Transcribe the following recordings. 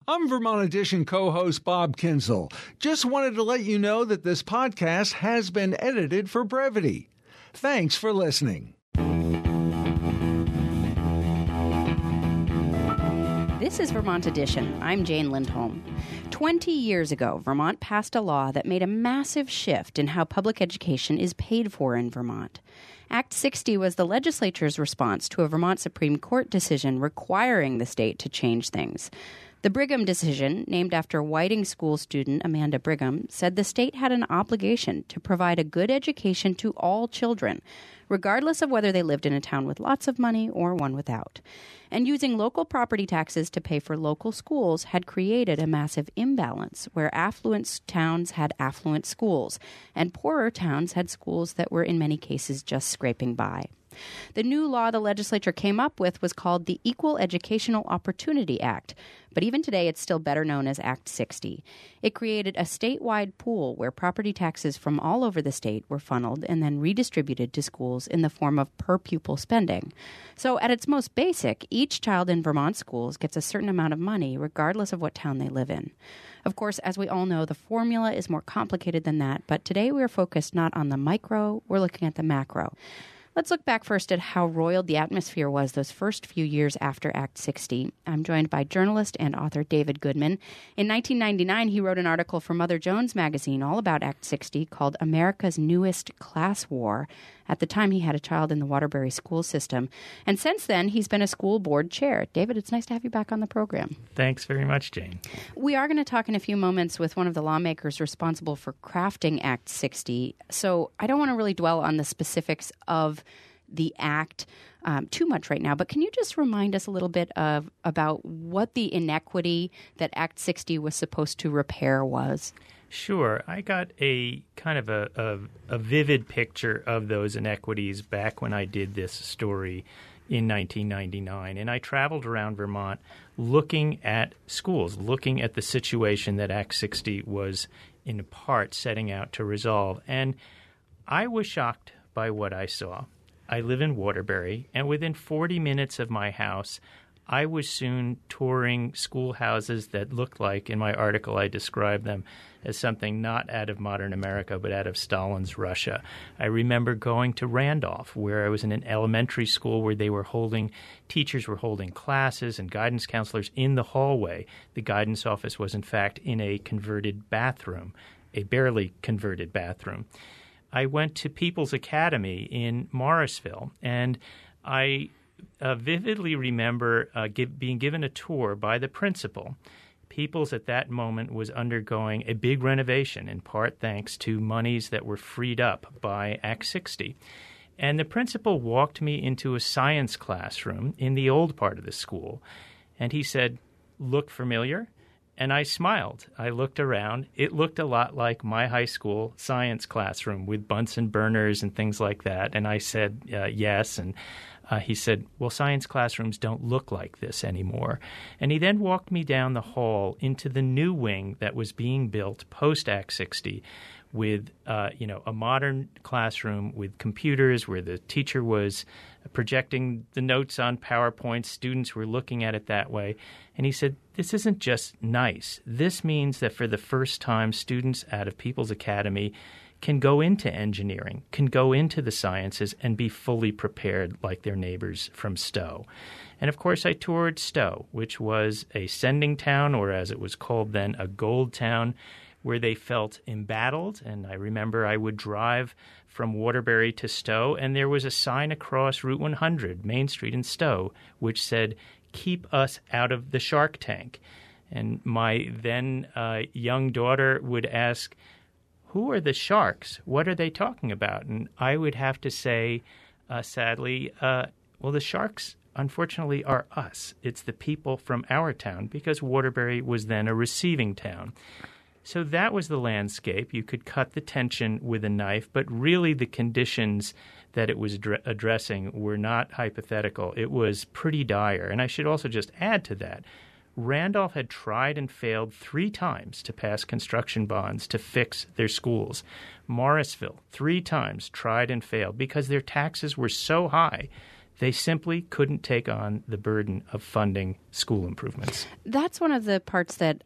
I'm Vermont Edition co-host Bob Kinsel. Just wanted to let you know that this podcast has been edited for brevity. Thanks for listening. This is Vermont Edition. I'm Jane Lindholm. 20 years ago, Vermont passed a law that made a massive shift in how public education is paid for in Vermont. Act 60 was the legislature's response to a Vermont Supreme Court decision requiring the state to change things. The Brigham decision, named after Whiting School student Amanda Brigham, said the state had an obligation to provide a good education to all children, regardless of whether they lived in a town with lots of money or one without. And using local property taxes to pay for local schools had created a massive imbalance where affluent towns had affluent schools and poorer towns had schools that were in many cases just scraping by. The new law the legislature came up with was called the Equal Educational Opportunity Act, but even today it's still better known as Act 60. It created a statewide pool where property taxes from all over the state were funneled and then redistributed to schools in the form of per-pupil spending. So at its most basic, each child in Vermont schools gets a certain amount of money regardless of what town they live in. Of course, as we all know, the formula is more complicated than that, but today we are focused not on the micro, we're looking at the macro. Let's look back first at how roiled the atmosphere was those first few years after Act 60. I'm joined by journalist and author David Goodman. In 1999, he wrote an article for Mother Jones magazine all about Act 60 called America's Newest Class War. At the time, he had a child in the Waterbury school system. And since then, he's been a school board chair. David, it's nice to have you back on the program. Thanks very much, Jane. We are going to talk in a few moments with one of the lawmakers responsible for crafting Act 60. So I don't want to really dwell on the specifics of the act too much right now, but can you just remind us a little bit about what the inequity that Act 60 was supposed to repair was? Sure. I got a kind of a vivid picture of those inequities back when I did this story in 1999. And I traveled around Vermont looking at schools, looking at the situation that Act 60 was in part setting out to resolve. And I was shocked by what I saw. I live in Waterbury, and within 40 minutes of my house, I was soon touring schoolhouses that looked like, in my article, I described them as something not out of modern America, but out of Stalin's Russia. I remember going to Randolph, where I was in an elementary school where teachers were holding classes and guidance counselors in the hallway. The guidance office was, in fact, in a converted bathroom, a barely converted bathroom. I went to People's Academy in Morrisville, and I vividly remember being given a tour by the principal. People's at that moment was undergoing a big renovation, in part thanks to monies that were freed up by Act 60. And the principal walked me into a science classroom in the old part of the school, and he said, "Look familiar?" And I smiled. I looked around. It looked a lot like my high school science classroom with Bunsen burners and things like that. And I said, yes. And he said, well, science classrooms don't look like this anymore. And he then walked me down the hall into the new wing that was being built post-Act 60 with a modern classroom with computers where the teacher was projecting the notes on PowerPoint. Students were looking at it that way. And he said, this isn't just nice. This means that for the first time, students out of People's Academy can go into engineering, can go into the sciences and be fully prepared like their neighbors from Stowe. And, of course, I toured Stowe, which was a sending town, or as it was called then, a gold town, where they felt embattled. And I remember I would drive from Waterbury to Stowe, and there was a sign across Route 100, Main Street in Stowe, which said, "Keep us out of the shark tank." And my then young daughter would ask, who are the sharks? What are they talking about? And I would have to say, sadly, well, the sharks, unfortunately, are us. It's the people from our town, because Waterbury was then a receiving town. So that was the landscape. You could cut the tension with a knife, but really the conditions that it was addressing were not hypothetical. It was pretty dire. And I should also just add to that, Randolph had tried and failed 3 times to pass construction bonds to fix their schools. Morrisville 3 times tried and failed because their taxes were so high They simply couldn't take on the burden of funding school improvements. That's one of the parts that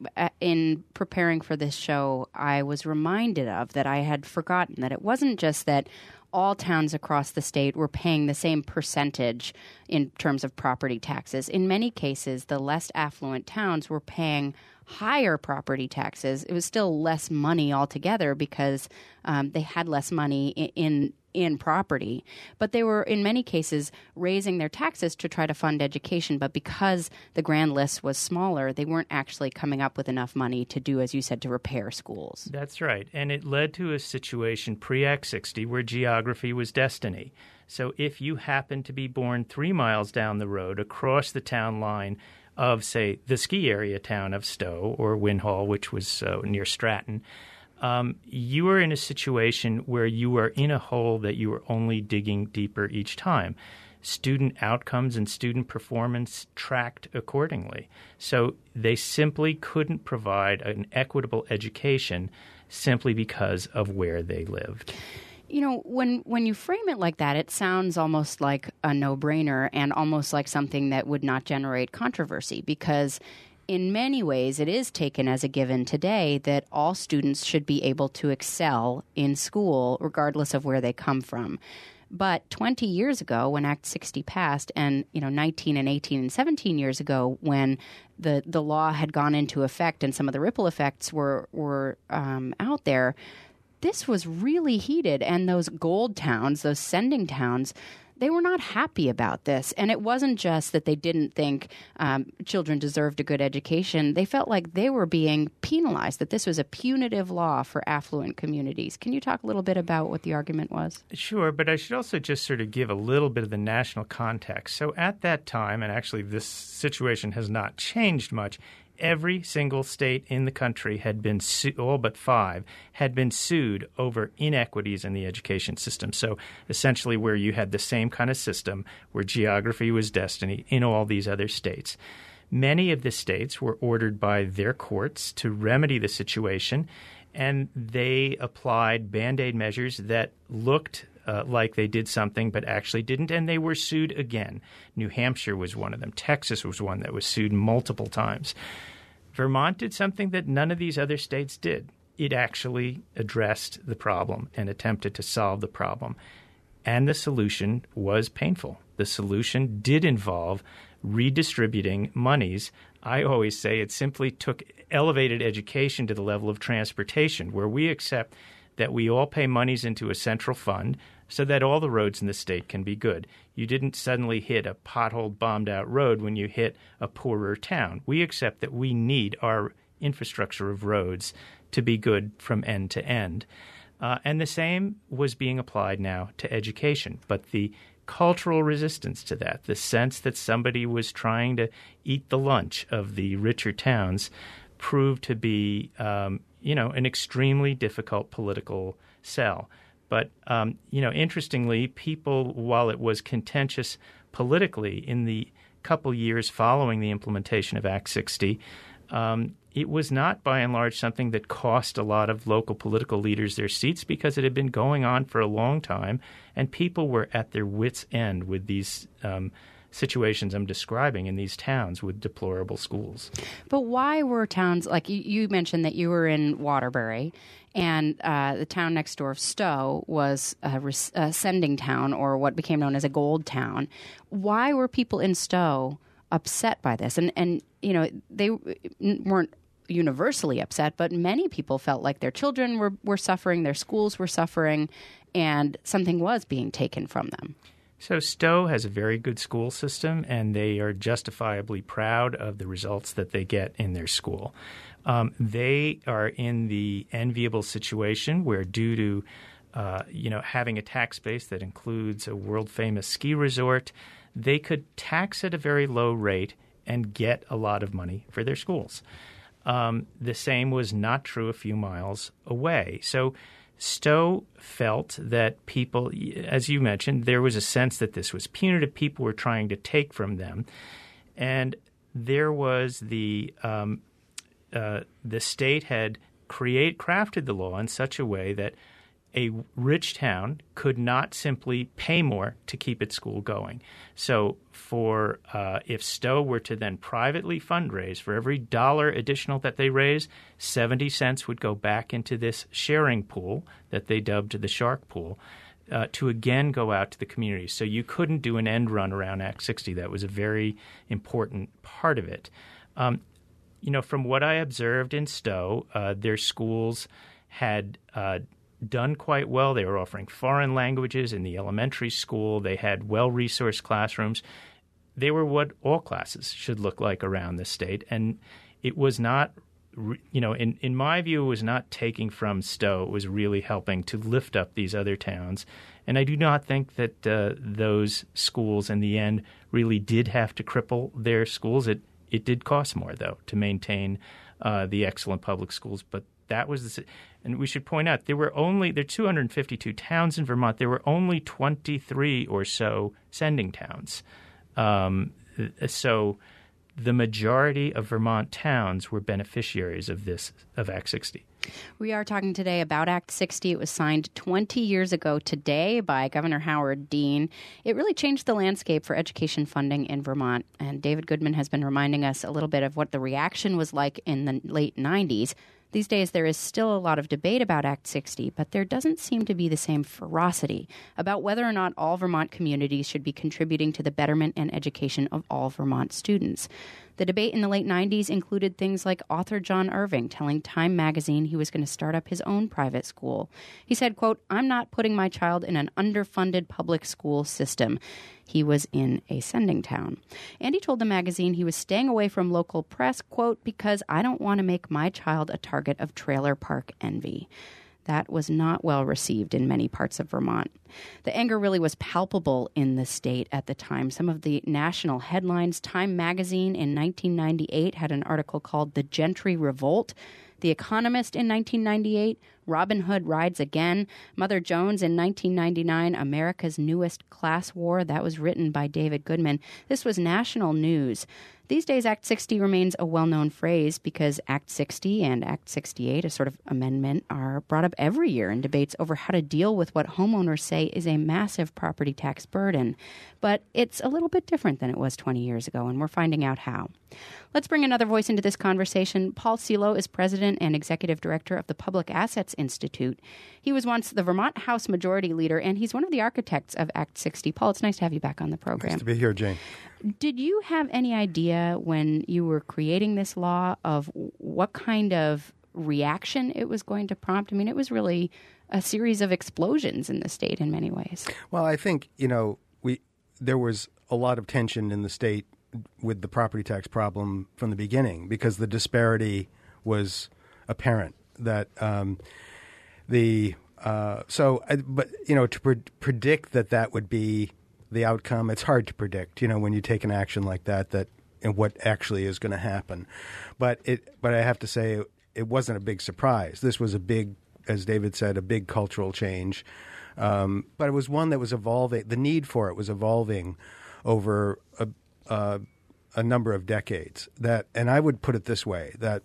in preparing for this show, I was reminded of, that I had forgotten, that it wasn't just that all towns across the state were paying the same percentage in terms of property taxes. In many cases, the less affluent towns were paying higher property taxes. It was still less money altogether because they had less money in property, but they were in many cases raising their taxes to try to fund education. But because the grand list was smaller, they weren't actually coming up with enough money to do, as you said, to repair schools. That's right. And it led to a situation pre-Act 60 where geography was destiny. So if you happened to be born 3 miles down the road across the town line of, say, the ski area town of Stowe or Winhall, which was near Stratton, you were in a situation where you were in a hole that you were only digging deeper each time. Student outcomes and student performance tracked accordingly. So they simply couldn't provide an equitable education simply because of where they lived. You know, when you frame it like that, it sounds almost like a no-brainer and almost like something that would not generate controversy, because in many ways, it is taken as a given today that all students should be able to excel in school regardless of where they come from. But 20 years ago, when Act 60 passed, and 19 and 18 and 17 years ago, when the law had gone into effect and some of the ripple effects were out there, this was really heated. And those gold towns, those sending towns, they were not happy about this. And it wasn't just that they didn't think children deserved a good education. They felt like they were being penalized, that this was a punitive law for affluent communities. Can you talk a little bit about what the argument was? Sure, but I should also just sort of give a little bit of the national context. So at that time, and actually this situation has not changed much, every single state in the country had been all but 5 had been sued over inequities in the education system. So essentially where you had the same kind of system where geography was destiny in all these other states. Many of the states were ordered by their courts to remedy the situation, and they applied Band-Aid measures that looked like they did something but actually didn't, and they were sued again. New Hampshire was one of them. Texas was one that was sued multiple times. Vermont did something that none of these other states did. It actually addressed the problem and attempted to solve the problem. And the solution was painful. The solution did involve redistributing monies. I always say it simply took elevated education to the level of transportation, where we accept that we all pay monies into a central fund so that all the roads in the state can be good. You didn't suddenly hit a pothole, bombed-out road when you hit a poorer town. We accept that we need our infrastructure of roads to be good from end to end. And the same was being applied now to education. But the cultural resistance to that, the sense that somebody was trying to eat the lunch of the richer towns, proved to be an extremely difficult political sell. But, interestingly, people, while it was contentious politically in the couple years following the implementation of Act 60, it was not, by and large, something that cost a lot of local political leaders their seats, because it had been going on for a long time, and people were at their wits' end with these situations I'm describing in these towns with deplorable schools. But why were towns, like you mentioned that you were in Waterbury, and the town next door of Stowe was a sending town, or what became known as a gold town. Why were people in Stowe upset by this? And they weren't universally upset, but many people felt like their children were suffering, their schools were suffering, and something was being taken from them. So Stowe has a very good school system, and they are justifiably proud of the results that they get in their school. They are in the enviable situation where, due to having a tax base that includes a world-famous ski resort, they could tax at a very low rate and get a lot of money for their schools. The same was not true a few miles away. So Stowe felt that people, as you mentioned, there was a sense that this was punitive. People were trying to take from them. And there was the state had crafted the law in such a way that a rich town could not simply pay more to keep its school going. So if Stowe were to then privately fundraise, for every dollar additional that they raise, 70 cents would go back into this sharing pool that they dubbed the Shark Pool, to again go out to the community. So you couldn't do an end run around Act 60. That was a very important part of it. From what I observed in Stowe, their schools had done quite well. They were offering foreign languages in the elementary school. They had well-resourced classrooms. They were what all classes should look like around the state. And it was not, in my view, it was not taking from Stowe. It was really helping to lift up these other towns. And I do not think that those schools in the end really did have to cripple their schools. It did cost more, though, to maintain the excellent public schools. But that was and we should point out there are 252 towns in Vermont. There were only 23 or so sending towns. So the majority of Vermont towns were beneficiaries of Act 60. We are talking today about Act 60. It was signed 20 years ago today by Governor Howard Dean. It really changed the landscape for education funding in Vermont. And David Goodman has been reminding us a little bit of what the reaction was like in the late 90s. These days, there is still a lot of debate about Act 60, but there doesn't seem to be the same ferocity about whether or not all Vermont communities should be contributing to the betterment and education of all Vermont students. The debate in the late 90s included things like author John Irving telling Time magazine he was going to start up his own private school. He said, quote, "I'm not putting my child in an underfunded public school system." He was in a sending town. And he told the magazine he was staying away from local press, quote, "because I don't want to make my child a target of trailer park envy." That was not well received in many parts of Vermont. The anger really was palpable in the state at the time. Some of the national headlines, Time magazine in 1998 had an article called "The Gentry Revolt." The Economist in 1998, Robin Hood Rides Again. Mother Jones in 1999, America's Newest Class War. That was written by David Goodman. This was national news. These days, Act 60 remains a well-known phrase because Act 60 and Act 68, a sort of amendment, are brought up every year in debates over how to deal with what homeowners say is a massive property tax burden. But it's a little bit different than it was 20 years ago, and we're finding out how. Let's bring another voice into this conversation. Paul Cielo is president and executive director of the Public Assets Institute. He was once the Vermont House Majority Leader, and he's one of the architects of Act 60. Paul, it's nice to have you back on the program. Nice to be here, Jane. Did you have any idea when you were creating this law of what kind of reaction it was going to prompt? I mean, it was really a series of explosions in the state in many ways. Well, I think, there was a lot of tension in the state with the property tax problem from the beginning because the disparity was apparent. That to predict that would be the outcome, it's hard to predict. When you take an action like that and what actually is going to happen. But I have to say, it wasn't a big surprise. This was a big, as David said, a big cultural change. But it was one that was evolving. The need for it was evolving over a number of decades. And I would put it this way: that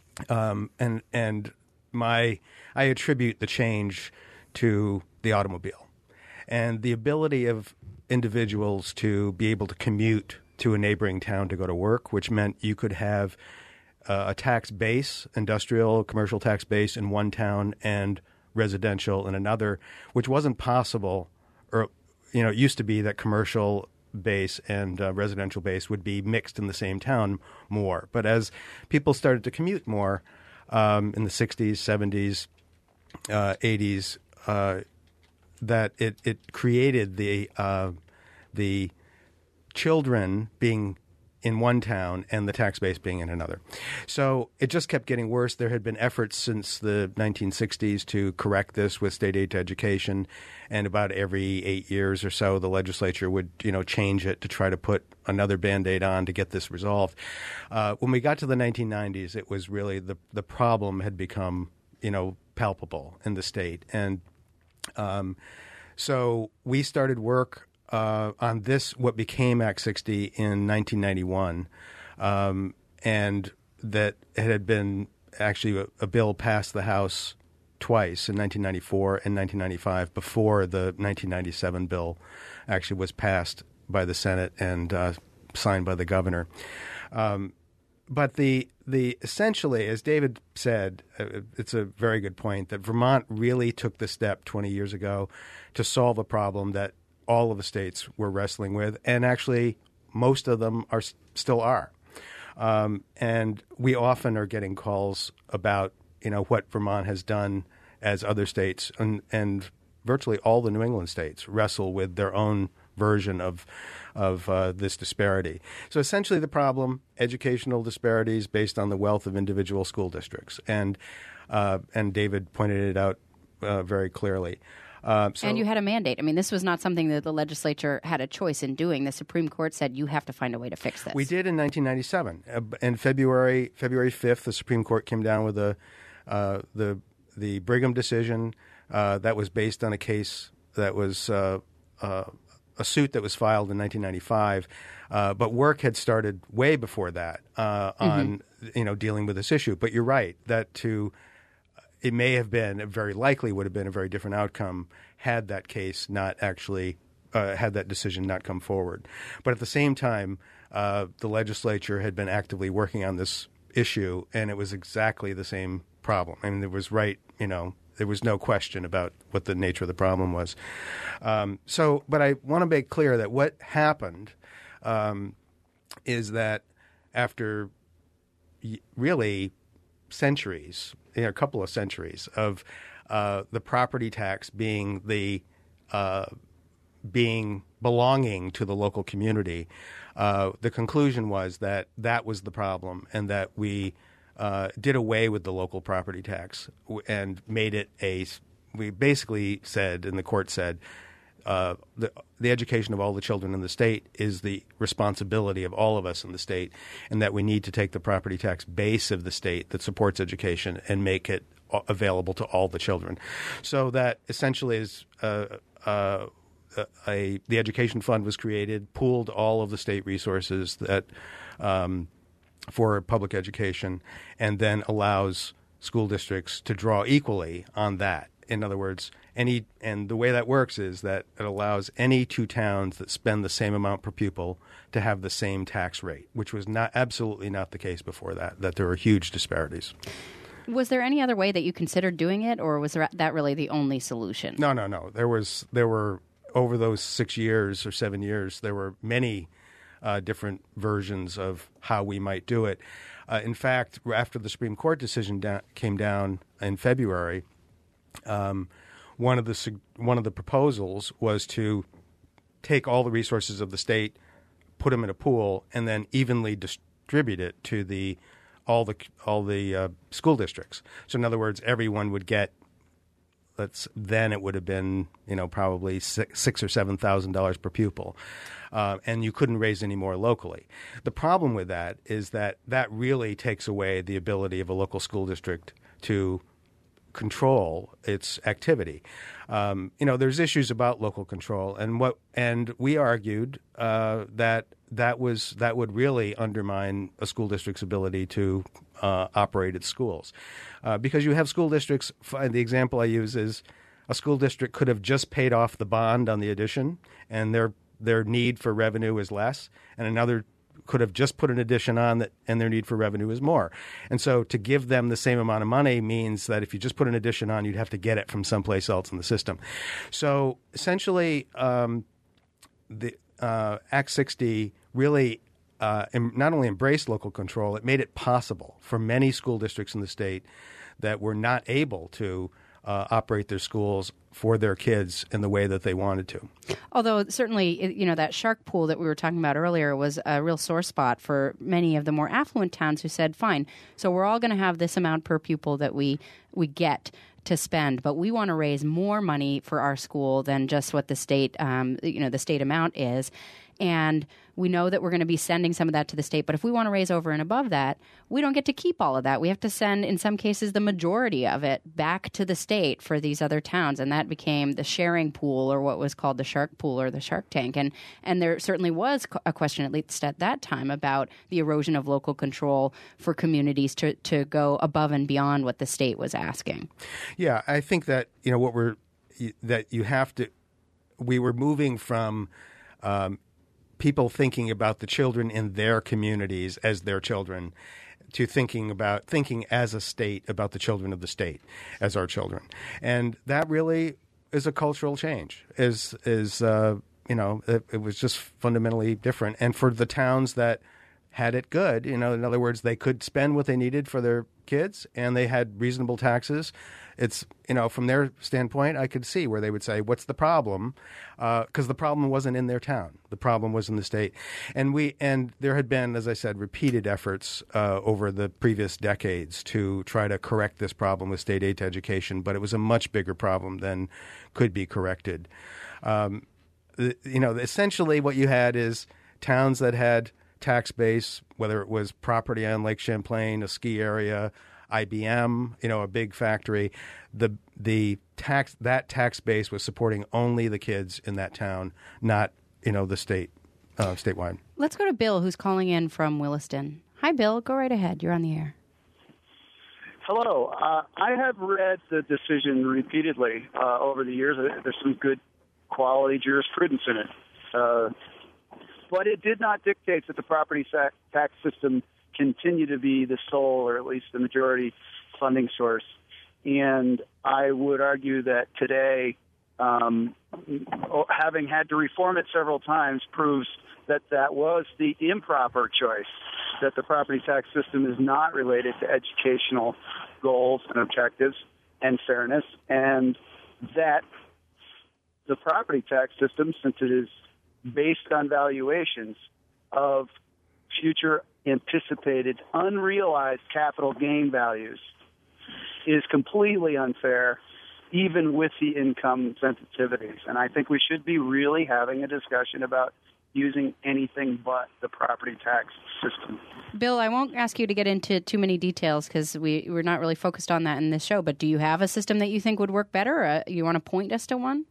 I attribute the change to the automobile and the ability of individuals to be able to commute to a neighboring town to go to work, which meant you could have a tax base, industrial, commercial tax base in one town and residential in another, which wasn't possible. Or, it used to be that commercial base and residential base would be mixed in the same town more. But as people started to commute more in the 60s, 70s, 80s, that it created the children being in one town and the tax base being in another. So it just kept getting worse. There had been efforts since the 1960s to correct this with state aid to education, and about every 8 years or so, the legislature would, change it to try to put another Band-Aid on to get this resolved. When we got to the 1990s, it was really the problem had become, palpable in the state. And so we started work on this, what became Act 60 in 1991, and that it had been actually a bill passed the House twice, in 1994 and 1995, before the 1997 bill actually was passed by the Senate and signed by the governor. But the essentially, as David said, it's a very good point that Vermont really took the step 20 years ago to solve a problem that all of the states were wrestling with, and actually most of them still are. And we often are getting calls about what Vermont has done as other states, and virtually all the New England states wrestle with their own version of this disparity. So essentially the problem, educational disparities based on the wealth of individual school districts. And David pointed it out very clearly. And you had a mandate. I mean, this was not something that the legislature had a choice in doing. The Supreme Court said you have to find a way to fix this. We did in 1997. In February 5th, the Supreme Court came down with the Brigham decision that was based on a case that was a suit that was filed in 1995, but work had started way before that on dealing with this issue. But you're right that it may have been, it very likely would have been a very different outcome had that case not actually had that decision not come forward. But at the same time, the legislature had been actively working on this issue, and it was exactly the same problem. I mean, there was there was no question about what the nature of the problem was. But I want to make clear that what happened is that after really centuries, a couple of centuries of the property tax being belonging to the local community, the conclusion was that that was the problem, and that we did away with the local property tax and made it we basically said, and the court said, the education of all the children in the state is the responsibility of all of us in the state, and that we need to take the property tax base of the state that supports education and make it available to all the children. So that essentially is the education fund was created, pooled all of the state resources that for public education, and then allows school districts to draw equally on that. In other words, and the way that works is that it allows any two towns that spend the same amount per pupil to have the same tax rate, which was absolutely not the case before that there were huge disparities. Was there any other way that you considered doing it, or was that really the only solution? No. There were over those 6 years or 7 years, there were many different versions of how we might do it. In fact, after the Supreme Court decision came down in February, one of the proposals was to take all the resources of the state, put them in a pool, and then evenly distribute it to all the school districts. So in other words, everyone would get. Then it would have been probably $6,000 or $7,000 per pupil, and you couldn't raise any more locally. The problem with that is that really takes away the ability of a local school district to control its activity. There's issues about local control, and we argued that would really undermine a school district's ability to operate its schools, because you have school districts. The example I use is a school district could have just paid off the bond on the addition, and their need for revenue is less, and another could have just put an addition on that, and their need for revenue is more. And so to give them the same amount of money means that if you just put an addition on, you'd have to get it from someplace else in the system. So essentially, the Act 60 really not only embraced local control, it made it possible for many school districts in the state that were not able to operate their schools for their kids in the way that they wanted to. Although certainly, that shark pool that we were talking about earlier was a real sore spot for many of the more affluent towns who said, fine, so we're all going to have this amount per pupil that we get to spend, but we want to raise more money for our school than just what the state, the state amount is. And we know that we're going to be sending some of that to the state. But if we want to raise over and above that, we don't get to keep all of that. We have to send, in some cases, the majority of it back to the state for these other towns. And that became the sharing pool, or what was called the shark pool or the shark tank. And there certainly was a question, at least at that time, about the erosion of local control for communities to go above and beyond what the state was asking. Yeah, I think that, we were moving from people thinking about the children in their communities as their children to thinking as a state about the children of the state as our children. And that really is a cultural change. It was just fundamentally different. And for the towns that had it good, in other words, they could spend what they needed for their kids and they had reasonable taxes. It's, from their standpoint, I could see where they would say, what's the problem? Because the problem wasn't in their town. The problem was in the state. And there had been, as I said, repeated efforts over the previous decades to try to correct this problem with state aid to education, but it was a much bigger problem than could be corrected. Essentially what you had is towns that had tax base, whether it was property on Lake Champlain, a ski area, IBM, a big factory, that tax base was supporting only the kids in that town, not the statewide. Let's go to Bill, who's calling in from Williston. Hi, Bill. Go right ahead. You're on the air. Hello. I have read the decision repeatedly over the years. There's some good quality jurisprudence in it. But it did not dictate that the property tax system continue to be the sole, or at least the majority, funding source. And I would argue that today, having had to reform it several times, proves that that was the improper choice, that the property tax system is not related to educational goals and objectives and fairness, and that the property tax system, since it is based on valuations of future anticipated unrealized capital gain values, is completely unfair, even with the income sensitivities. And I think we should be really having a discussion about using anything but the property tax system. Bill, I won't ask you to get into too many details because we're not really focused on that in this show, but do you have a system that you think would work better? You want to point us to one?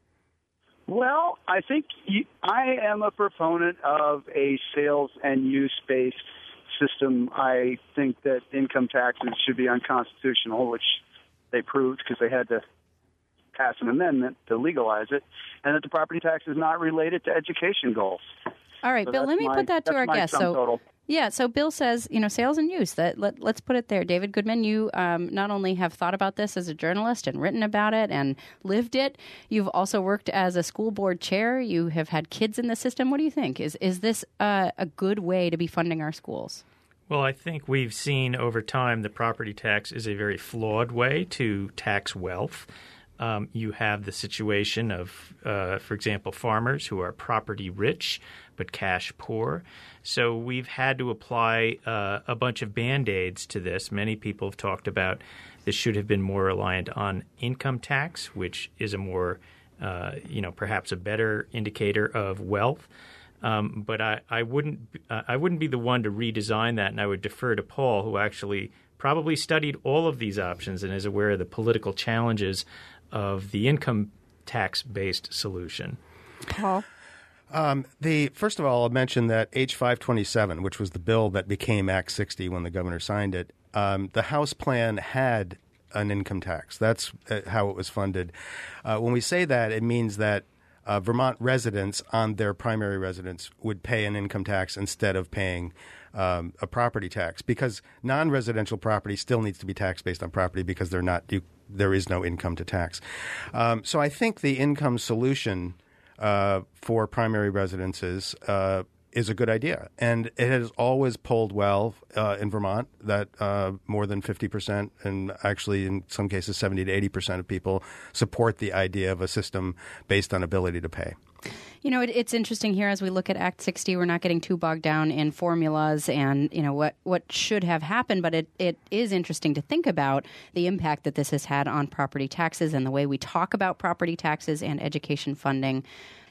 Well, I think I am a proponent of a sales and use-based system. I think that income taxes should be unconstitutional, which they proved because they had to pass an amendment to legalize it, and that the property tax is not related to education goals. All right, so Bill, let me put that to our guest. So Bill says, sales and use. Let's put it there. David Goodman, you not only have thought about this as a journalist and written about it and lived it, you've also worked as a school board chair. You have had kids in the system. What do you think? Is this a good way to be funding our schools? Well, I think we've seen over time the property tax is a very flawed way to tax wealth. You have the situation of, for example, farmers who are property rich but cash poor. So we've had to apply a bunch of Band-Aids to this. Many people have talked about this should have been more reliant on income tax, which is a more, perhaps a better indicator of wealth. But I wouldn't be the one to redesign that, and I would defer to Paul, who actually probably studied all of these options and is aware of the political challenges of the income tax-based solution. Paul? First of all, I'll mention that H-527, which was the bill that became Act 60 when the governor signed it, the House plan had an income tax. That's how it was funded. When we say that, it means that Vermont residents on their primary residence would pay an income tax instead of paying a property tax, because non-residential property still needs to be taxed based on property because there is no income to tax. So I think the income solution for primary residences is a good idea. And it has always polled well in Vermont that more than 50%, and actually in some cases 70 to 80% of people support the idea of a system based on ability to pay. It's interesting here as we look at Act 60, we're not getting too bogged down in formulas and, what should have happened, but it is interesting to think about the impact that this has had on property taxes and the way we talk about property taxes and education funding.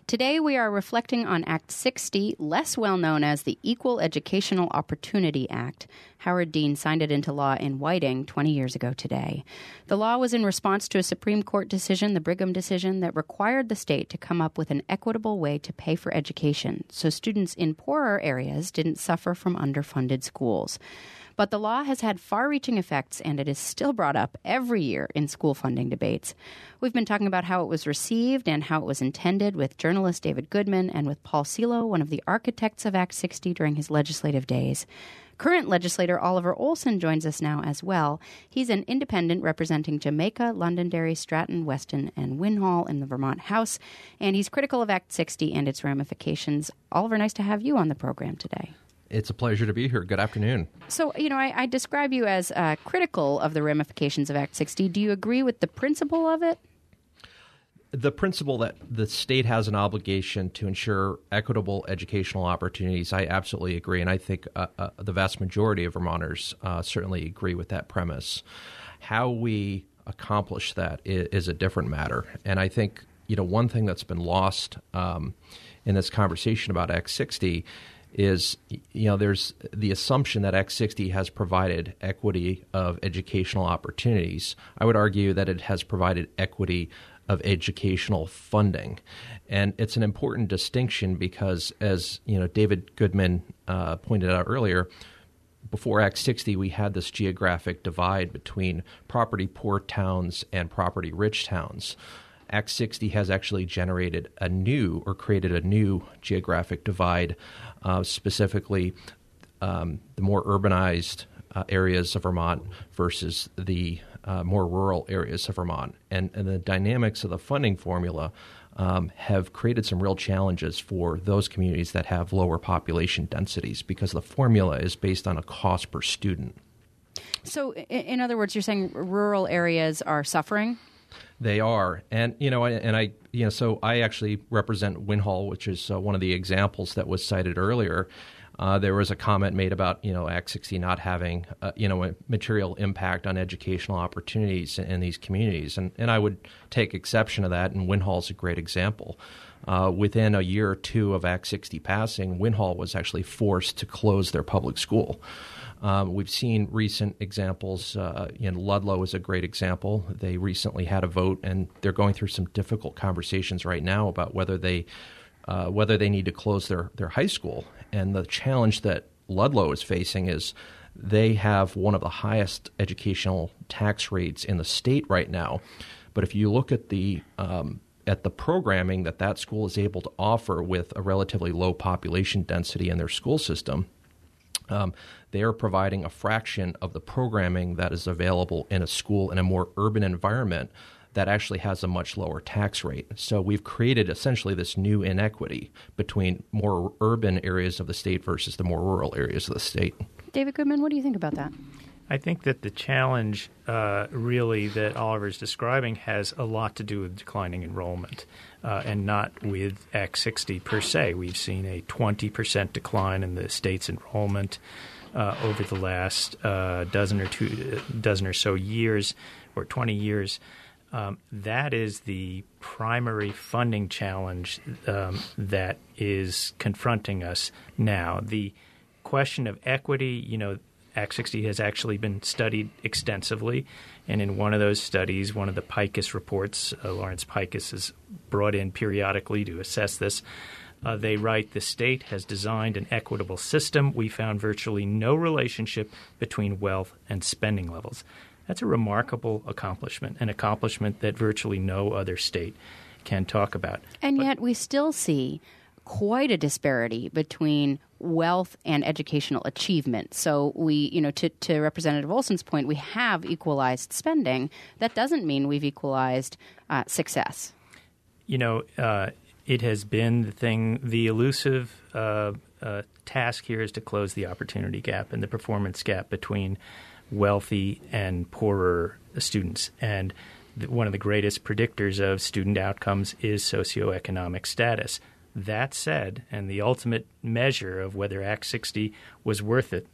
Today we are reflecting on Act 60, less well known as the Equal Educational Opportunity Act. Howard Dean signed it into law in Whiting 20 years ago today. The law was in response to a Supreme Court decision, the Brigham decision, that required the state to come up with an equitable way to pay for education so students in poorer areas didn't suffer from underfunded schools. But the law has had far-reaching effects, and it is still brought up every year in school funding debates. We've been talking about how it was received and how it was intended with journalist David Goodman and with Paul Cielo, one of the architects of Act 60 during his legislative days. Current legislator Oliver Olson joins us now as well. He's an independent representing Jamaica, Londonderry, Stratton, Weston, and Winhall in the Vermont House, and he's critical of Act 60 and its ramifications. Oliver, nice to have you on the program today. It's a pleasure to be here. Good afternoon. So, I describe you as critical of the ramifications of Act 60. Do you agree with the principle of it? The principle that the state has an obligation to ensure equitable educational opportunities, I absolutely agree. And I think the vast majority of Vermonters certainly agree with that premise. How we accomplish that is a different matter. And I think, one thing that's been lost in this conversation about Act 60 is, there's the assumption that Act 60 has provided equity of educational opportunities. I would argue that it has provided equity of educational funding. And it's an important distinction because, as David Goodman pointed out earlier, before Act 60, we had this geographic divide between property-poor towns and property-rich towns. Act 60 has actually created a new geographic divide, specifically the more urbanized areas of Vermont versus the more rural areas of Vermont. And the dynamics of the funding formula have created some real challenges for those communities that have lower population densities because the formula is based on a cost per student. So, in other words, you're saying rural areas are suffering? They are, and so I actually represent Winhall, which is one of the examples that was cited earlier. There was a comment made about Act 60 not having a material impact on educational opportunities in these communities, and I would take exception to that. And Winhall's a great example. Within a year or two of Act 60 passing, Winhall was actually forced to close their public school. We've seen recent examples. Ludlow is a great example. They recently had a vote, and they're going through some difficult conversations right now about whether they need to close their high school. And the challenge that Ludlow is facing is they have one of the highest educational tax rates in the state right now. But if you look at the programming that school is able to offer with a relatively low population density in their school system, they are providing a fraction of the programming that is available in a school in a more urban environment that actually has a much lower tax rate. So we've created essentially this new inequity between more urban areas of the state versus the more rural areas of the state. David Goodman, what do you think about that? I think that the challenge really that Oliver's describing has a lot to do with declining enrollment and not with Act 60 per se. We've seen a 20% decline in the state's enrollment over the last dozen or so years, or 20 years. That is the primary funding challenge that is confronting us now. The question of equity, Act 60 has actually been studied extensively, and in one of those studies, one of the Pikus reports, Lawrence Pikus is brought in periodically to assess this. They write, the state has designed an equitable system. We found virtually no relationship between wealth and spending levels. That's a remarkable accomplishment, an accomplishment that virtually no other state can talk about. And yet we still see quite a disparity between wealth and educational achievement. So we, to Representative Olson's point, we have equalized spending. That doesn't mean we've equalized success. It has been the elusive task here is to close the opportunity gap and the performance gap between wealthy and poorer students. And one of the greatest predictors of student outcomes is socioeconomic status. That said, and the ultimate measure of whether Act 60 was worth it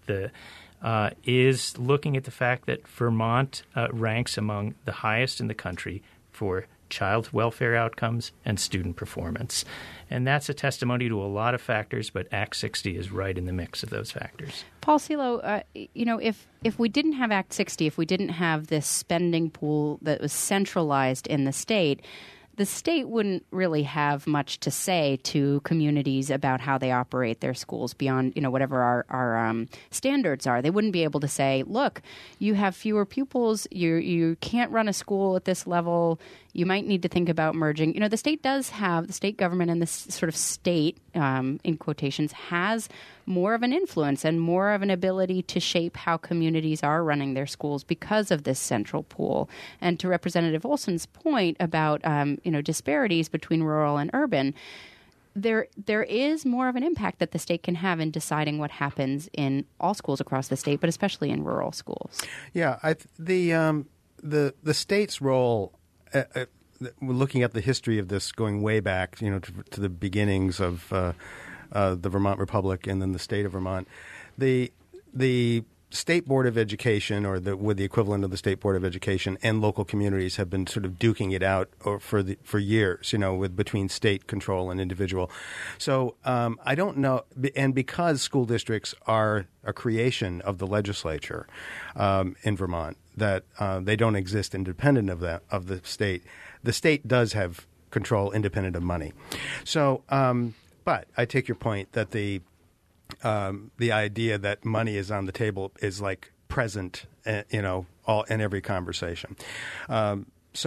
is looking at the fact that Vermont ranks among the highest in the country for child welfare outcomes, and student performance. And that's a testimony to a lot of factors, but Act 60 is right in the mix of those factors. Paul Cielo, if we didn't have Act 60, if we didn't have this spending pool that was centralized in the state wouldn't really have much to say to communities about how they operate their schools beyond, whatever our standards are. They wouldn't be able to say, look, you have fewer pupils, you can't run a school at this level, you might need to think about merging. The state does have, the state government and this sort of state, in quotations, has more of an influence and more of an ability to shape how communities are running their schools because of this central pool. And to Representative Olson's point about, disparities between rural and urban, there is more of an impact that the state can have in deciding what happens in all schools across the state, but especially in rural schools. Yeah, the state's role, looking at the history of this going way back, to the beginnings of the Vermont Republic and then the state of Vermont, the State Board of Education, or with the equivalent of the State Board of Education, and local communities have been sort of duking it out for years, between state control and individual. So I don't know, and because school districts are a creation of the legislature in Vermont, that they don't exist independent of the state. The state does have control independent of money. So, but I take your point that the idea that money is on the table is like present, all in every conversation. But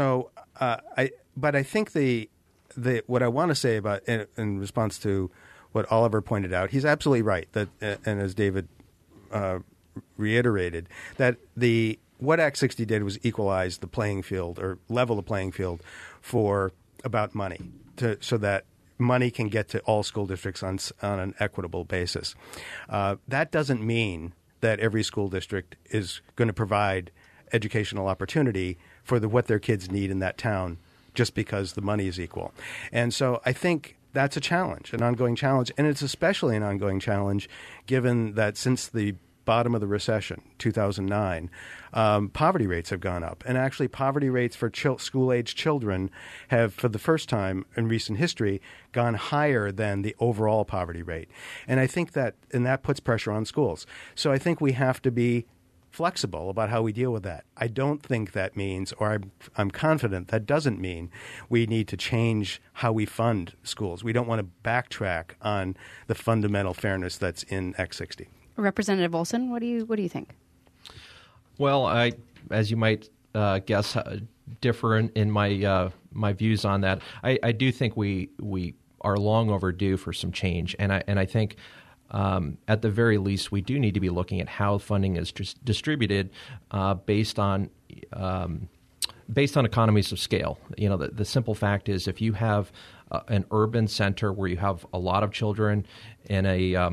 I think the what I want to say about in response to what Oliver pointed out, he's absolutely right that, and as David reiterated, that what Act 60 did was equalize the playing field or level the playing field about money so that money can get to all school districts on an equitable basis. That doesn't mean that every school district is going to provide educational opportunity for what their kids need in that town just because the money is equal. And so I think that's a challenge, an ongoing challenge, and it's especially an ongoing challenge given that since the bottom of the recession, 2009, poverty rates have gone up. And actually poverty rates for school-age children have, for the first time in recent history, gone higher than the overall poverty rate. And I think that puts pressure on schools. So I think we have to be flexible about how we deal with that. I don't think that means, or I'm confident that doesn't mean, we need to change how we fund schools. We don't want to backtrack on the fundamental fairness that's in Act 60. Representative Olson, what do you think? Well, I, as you might guess, differ in my views on that. I do think we are long overdue for some change, and I think at the very least we do need to be looking at how funding is distributed based on economies of scale. The simple fact is, if you have an urban center where you have a lot of children in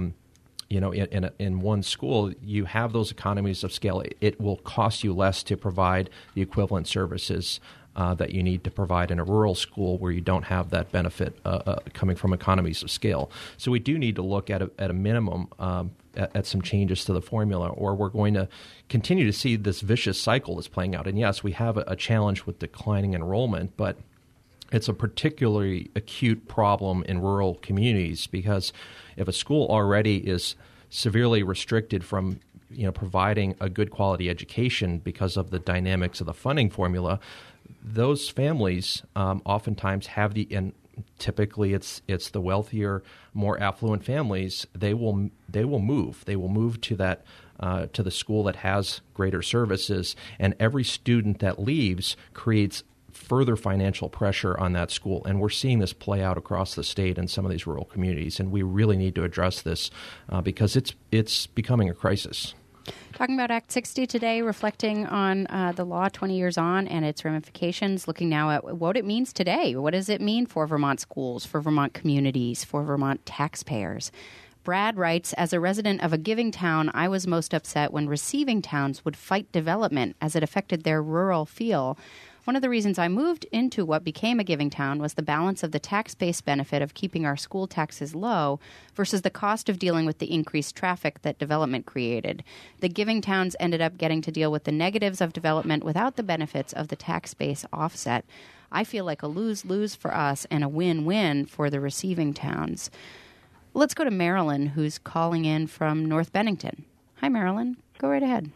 in one school, you have those economies of scale. It will cost you less to provide the equivalent services that you need to provide in a rural school where you don't have that benefit coming from economies of scale. So we do need to look at a minimum at some changes to the formula, or we're going to continue to see this vicious cycle that's playing out. And yes, we have a challenge with declining enrollment, but it's a particularly acute problem in rural communities, because if a school already is severely restricted from providing a good quality education because of the dynamics of the funding formula, those families oftentimes have and typically it's the wealthier, more affluent families. They will move to that to the school that has greater services, and every student that leaves creates further financial pressure on that school. And we're seeing this play out across the state in some of these rural communities, and we really need to address this because it's becoming a crisis. Talking about Act 60 today, reflecting on the law 20 years on and its ramifications, looking now at what it means today. What does it mean for Vermont schools, for Vermont communities, for Vermont taxpayers? Brad writes, as a resident of a giving town, I was most upset when receiving towns would fight development as it affected their rural feel. One of the reasons I moved into what became a giving town was the balance of the tax-based benefit of keeping our school taxes low versus the cost of dealing with the increased traffic that development created. The giving towns ended up getting to deal with the negatives of development without the benefits of the tax base offset. I feel like a lose-lose for us and a win-win for the receiving towns. Let's go to Marilyn, who's calling in from North Bennington. Hi, Marilyn. Go right ahead.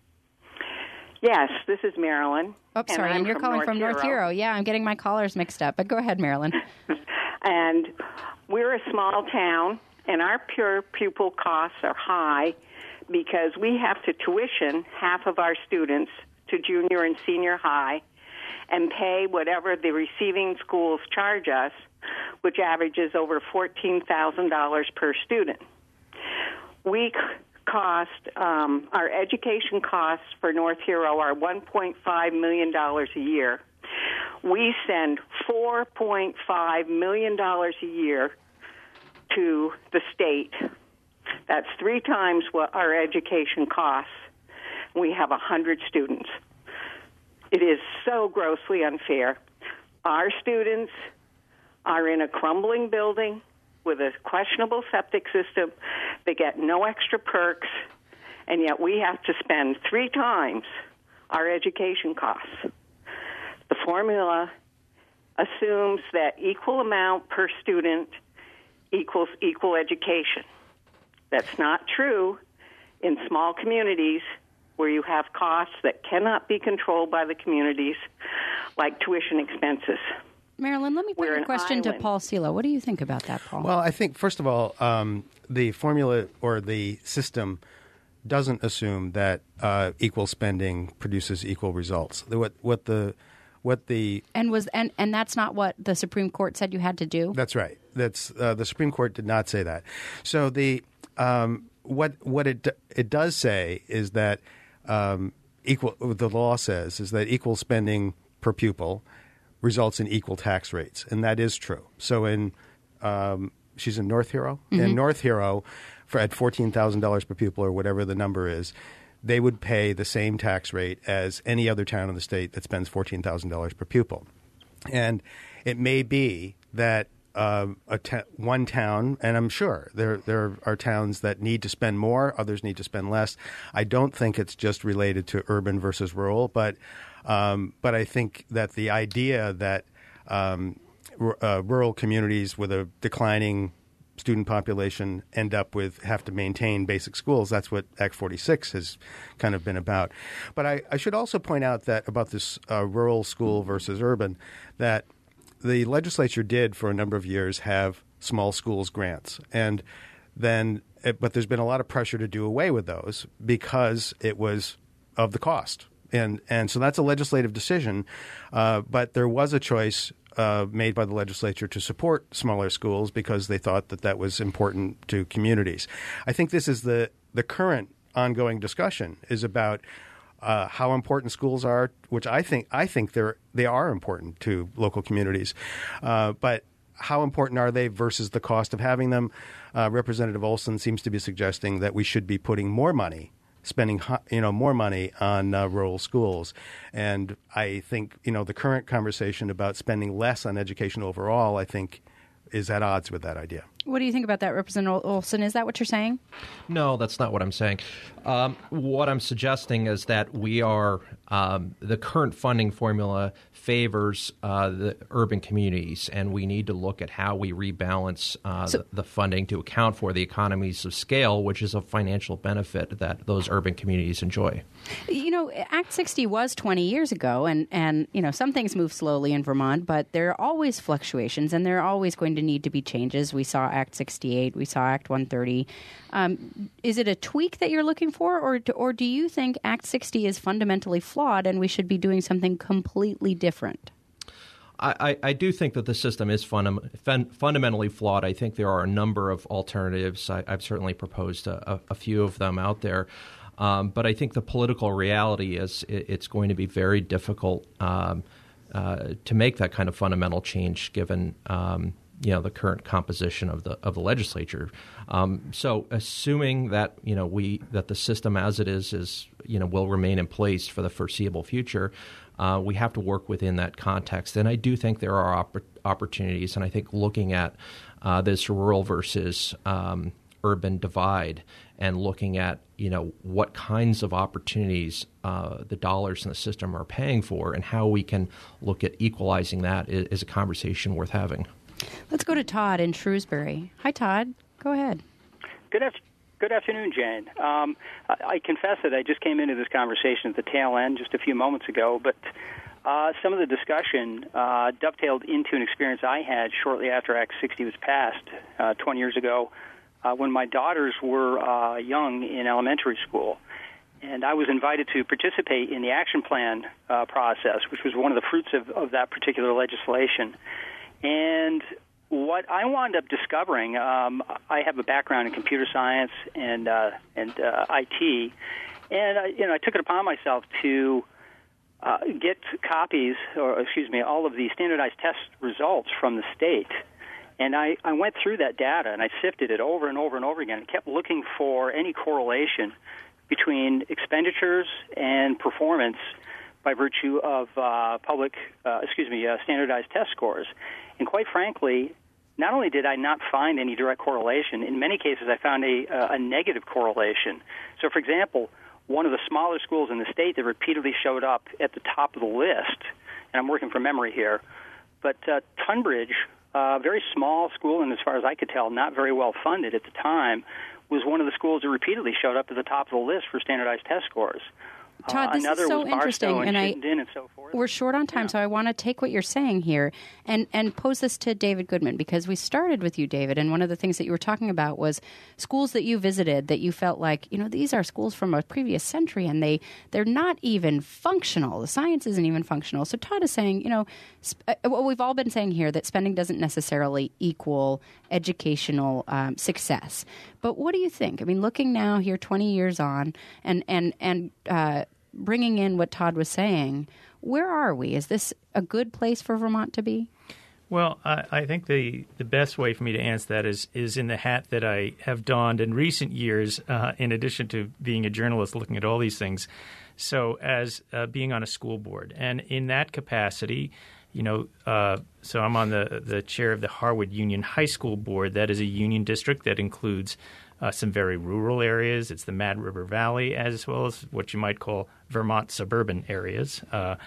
Yes, this is Marilyn. Oh, sorry, and you're calling from North Hero. Yeah, I'm getting my callers mixed up, but go ahead, Marilyn. And we're a small town, and our pure pupil costs are high because we have to tuition half of our students to junior and senior high and pay whatever the receiving schools charge us, which averages over $14,000 per student. We cost, our education costs for North Hero are $1.5 million a year. We send $4.5 million a year to the state. That's 3 times what our education costs. We have 100 students. It is so grossly unfair. Our students are in a crumbling building with a questionable septic system. They get no extra perks, and yet we have to spend 3 times our education costs. The formula assumes that equal amount per student equals equal education. That's not true in small communities where you have costs that cannot be controlled by the communities, like tuition expenses. Marilyn, let me put your question to Paul Silo. What do you think about that, Paul? Well, I think, first of all, the formula or the system doesn't assume that equal spending produces equal results. What the And that's not what the Supreme Court said you had to do? That's right. That's the Supreme Court did not say that. So the what it does say is that the law says is that equal spending per pupil results in equal tax rates, and that is true. So she's in North Hero. Mm-hmm. In North Hero, at $14,000 per pupil or whatever the number is, they would pay the same tax rate as any other town in the state that spends $14,000 per pupil. And it may be that one town, and I'm sure there are towns that need to spend more, others need to spend less. I don't think it's just related to urban versus rural, but I think that the idea that rural communities with a declining student population have to maintain basic schools. That's what Act 46 has kind of been about. But I should also point out that about this rural school versus urban, that the legislature did for a number of years have small schools grants, but there's been a lot of pressure to do away with those because it was of the cost. And so that's a legislative decision, but there was a choice made by the legislature to support smaller schools because they thought that was important to communities. I think this is the current ongoing discussion is about how important schools are, which I think they are important to local communities, but how important are they versus the cost of having them? Representative Olson seems to be suggesting that we should be putting more money. Spending more money on rural schools, and I think the current conversation about spending less on education overall, I think, is at odds with that idea. What do you think about that, Representative Olson? Is that what you're saying? No, that's not what I'm saying. What I'm suggesting is that we are the current funding formula favors the urban communities, and we need to look at how we rebalance the funding to account for the economies of scale, which is a financial benefit that those urban communities enjoy. Act 60 was 20 years ago, and some things move slowly in Vermont, but there are always fluctuations, and there are always going to need to be changes. We saw Act 68, we saw Act 130. Is it a tweak that you're looking for, or do you think Act 60 is fundamentally flawed and we should be doing something completely different? I do think that the system is fundamentally flawed. I think there are a number of alternatives. I've certainly proposed a few of them out there. But I think the political reality is it's going to be very difficult to make that kind of fundamental change given the current composition of the legislature. So assuming that that the system as it is will remain in place for the foreseeable future, we have to work within that context. And I do think there are opportunities, and I think looking at this rural versus urban divide and looking at, what kinds of opportunities the dollars in the system are paying for and how we can look at equalizing that is a conversation worth having. Let's go to Todd in Shrewsbury. Hi, Todd. Go ahead. Good afternoon, Jane. I confess that I just came into this conversation at the tail end just a few moments ago, but some of the discussion dovetailed into an experience I had shortly after Act 60 was passed 20 years ago when my daughters were young in elementary school. And I was invited to participate in the action plan process, which was one of the fruits of that particular legislation. And what I wound up discovering, I have a background in computer science and IT, and I took it upon myself to get all of the standardized test results from the state. And I went through that data, and I sifted it over and over and over again and kept looking for any correlation between expenditures and performance by virtue of standardized test scores. And quite frankly, not only did I not find any direct correlation, in many cases I found a negative correlation. So, for example, one of the smaller schools in the state that repeatedly showed up at the top of the list, and I'm working from memory here, but Tunbridge, a very small school, and as far as I could tell, not very well funded at the time, was one of the schools that repeatedly showed up at the top of the list for standardized test scores. Todd, this is so interesting, and so forth. We're short on time, so I want to take what you're saying here and pose this to David Goodman, because we started with you, David, and one of the things that you were talking about was schools that you visited that you felt like, these are schools from a previous century, and they're not even functional. The science isn't even functional. So Todd is saying, what we've all been saying here, that spending doesn't necessarily equal educational success. But what do you think? I mean, looking now here 20 years on and bringing in what Todd was saying, where are we? Is this a good place for Vermont to be? Well, I think the best way for me to answer that is in the hat that I have donned in recent years, in addition to being a journalist looking at all these things. So as being on a school board. And in that capacity, so I'm on the chair of the Harwood Union High School Board. That is a union district that includes some very rural areas. It's the Mad River Valley, as well as what you might call Vermont suburban areas.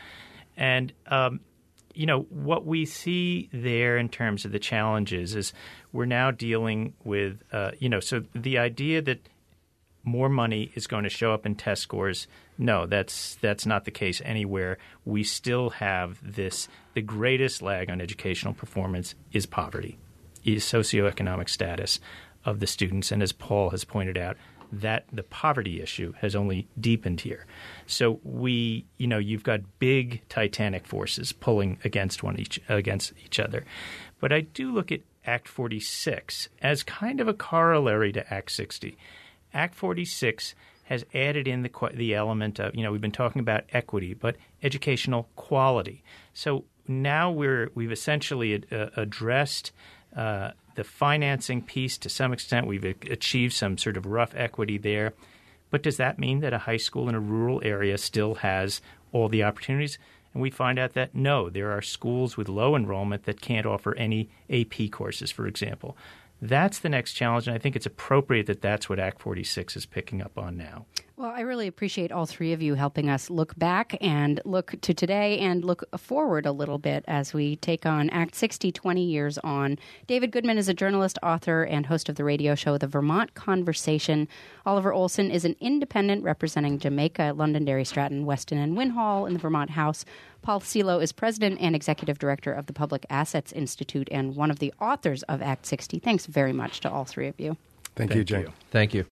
What we see there in terms of the challenges is we're now dealing with, so the idea that more money is going to show up in test scores, no, that's not the case anywhere. We still have the greatest lag on educational performance is poverty, is socioeconomic status of the students. And as Paul has pointed out, that the poverty issue has only deepened here. So you've got big titanic forces pulling against each other. But I do look at Act 46 as kind of a corollary to Act 60. Act 46 has added in the element of, we've been talking about equity, but educational quality. So now we've essentially addressed the financing piece to some extent. We've achieved some sort of rough equity there. But does that mean that a high school in a rural area still has all the opportunities? And we find out that no, there are schools with low enrollment that can't offer any AP courses, for example. That's the next challenge, and I think it's appropriate that that's what Act 46 is picking up on now. Well, I really appreciate all three of you helping us look back and look to today and look forward a little bit as we take on Act 60 20 years on. David Goodman is a journalist, author, and host of the radio show The Vermont Conversation. Oliver Olson is an independent representing Jamaica, Londonderry, Stratton, Weston, and Winhall in the Vermont House. Paul Silo is president and executive director of the Public Assets Institute and one of the authors of Act 60. Thanks very much to all three of you. Thank you, Jane. Thank you.